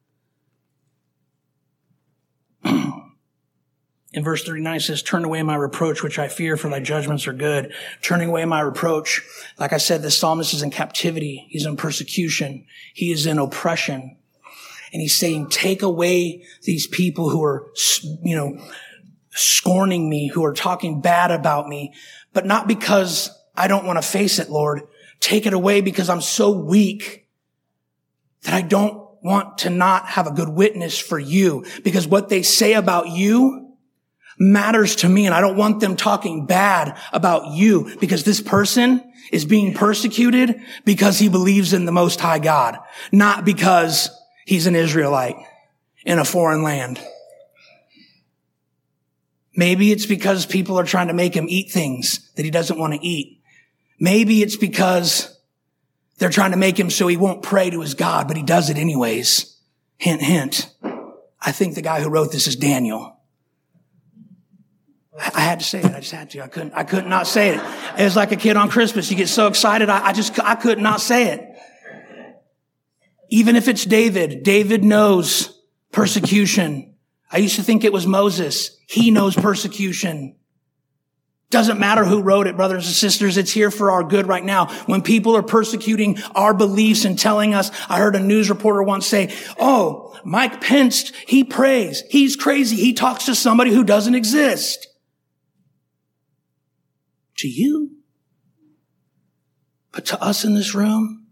In verse 39, it says, turn away my reproach, which I fear, for thy judgments are good. Turning away my reproach. Like I said, the psalmist is in captivity. He's in persecution. He is in oppression. And he's saying, take away these people who are, scorning me, who are talking bad about me, but not because I don't want to face it, Lord. Take it away because I'm so weak that I don't want to not have a good witness for you, because what they say about you matters to me, and I don't want them talking bad about you, because this person is being persecuted because he believes in the Most High God, not because he's an Israelite in a foreign land. Maybe it's because people are trying to make him eat things that he doesn't want to eat. Maybe it's because they're trying to make him so he won't pray to his God, but he does it anyways. Hint, hint. I think the guy who wrote this is Daniel. I had to say it. I just had to. I couldn't not say it. It was like a kid on Christmas. You get so excited. I could not say it. Even if it's David. David knows persecution. I used to think it was Moses. He knows persecution. Doesn't matter who wrote it, brothers and sisters. It's here for our good right now. When people are persecuting our beliefs and telling us, I heard a news reporter once say, oh, Mike Pence, he prays. He's crazy. He talks to somebody who doesn't exist. To you? But to us in this room,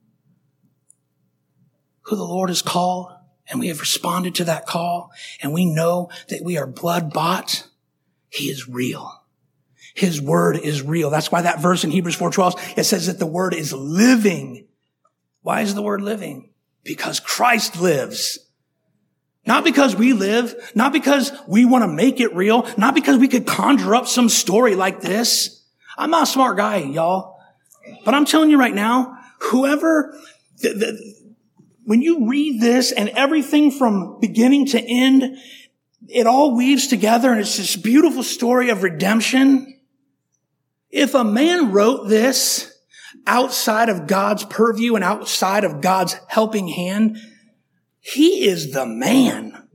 who the Lord has called, and we have responded to that call, and we know that we are blood bought, he is real. His word is real. That's why that verse in Hebrews 4:12, it says that the word is living. Why is the word living? Because Christ lives. Not because we live, not because we want to make it real, not because we could conjure up some story like this. I'm not a smart guy, y'all. But I'm telling you right now, whoever, when you read this and everything from beginning to end, it all weaves together and it's this beautiful story of redemption. If a man wrote this outside of God's purview and outside of God's helping hand, he is the man.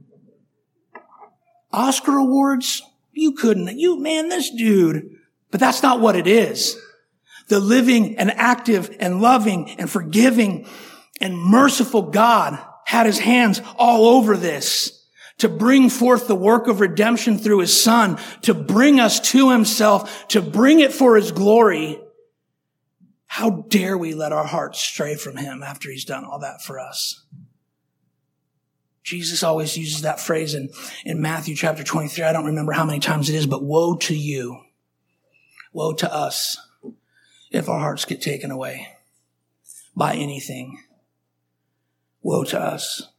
Oscar awards, this dude. But that's not what it is. The living and active and loving and forgiving and merciful God had his hands all over this to bring forth the work of redemption through his Son, to bring us to himself, to bring it for his glory. How dare we let our hearts stray from him after he's done all that for us? Jesus always uses that phrase in Matthew chapter 23. I don't remember how many times it is, but woe to you. Woe to us if our hearts get taken away by anything. Woe to us.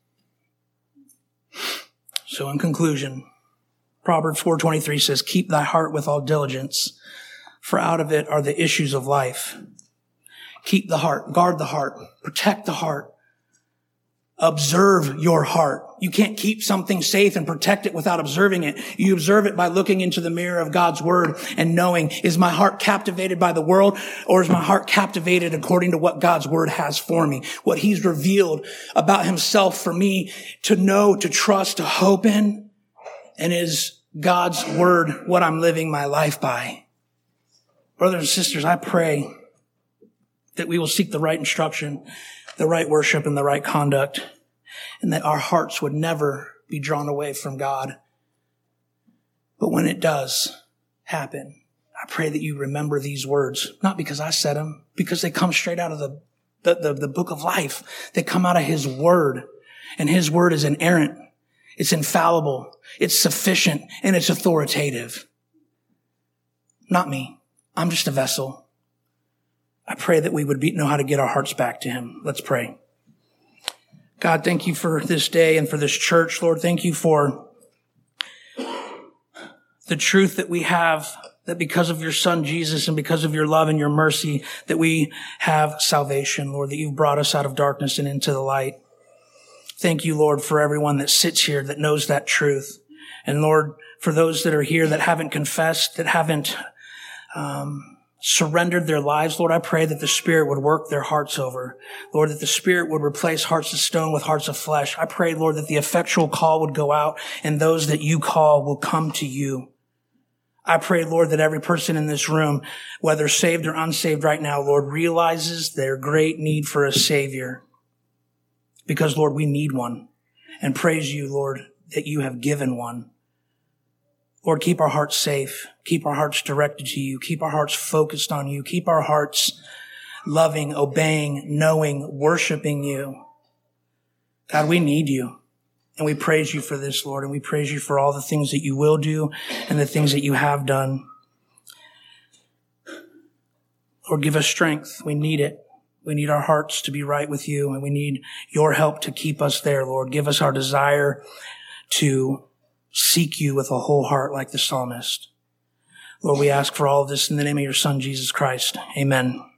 So in conclusion, Proverbs 4:23 says, keep thy heart with all diligence, for out of it are the issues of life. Keep the heart, guard the heart, protect the heart. Observe your heart. You can't keep something safe and protect it without observing it. You observe it by looking into the mirror of God's word and knowing, is my heart captivated by the world, or is my heart captivated according to what God's word has for me? What he's revealed about himself for me to know, to trust, to hope in? And is God's word what I'm living my life by? Brothers and sisters, I pray that we will seek the right instruction, the right worship, and the right conduct, and that our hearts would never be drawn away from God. But when it does happen, I pray that you remember these words, not because I said them, because they come straight out of the book of life. They come out of his word, and his word is inerrant. It's infallible. It's sufficient, and it's authoritative. Not me. I'm just a vessel. I pray that we would know how to get our hearts back to him. Let's pray. God, thank you for this day and for this church. Lord, thank you for the truth that we have, that because of your Son, Jesus, and because of your love and your mercy, that we have salvation, Lord, that you've brought us out of darkness and into the light. Thank you, Lord, for everyone that sits here that knows that truth. And Lord, for those that are here that haven't confessed, that haven't surrendered their lives, Lord, I pray that the Spirit would work their hearts over. Lord, that the Spirit would replace hearts of stone with hearts of flesh. I pray, Lord, that the effectual call would go out and those that you call will come to you. I pray, Lord, that every person in this room, whether saved or unsaved right now, Lord, realizes their great need for a Savior. Because, Lord, we need one. And praise you, Lord, that you have given one. Lord, keep our hearts safe. Keep our hearts directed to you. Keep our hearts focused on you. Keep our hearts loving, obeying, knowing, worshiping you. God, we need you. And we praise you for this, Lord. And we praise you for all the things that you will do and the things that you have done. Lord, give us strength. We need it. We need our hearts to be right with you. And we need your help to keep us there, Lord. Give us our desire to seek you with a whole heart like the psalmist. Lord, we ask for all of this in the name of your Son, Jesus Christ. Amen.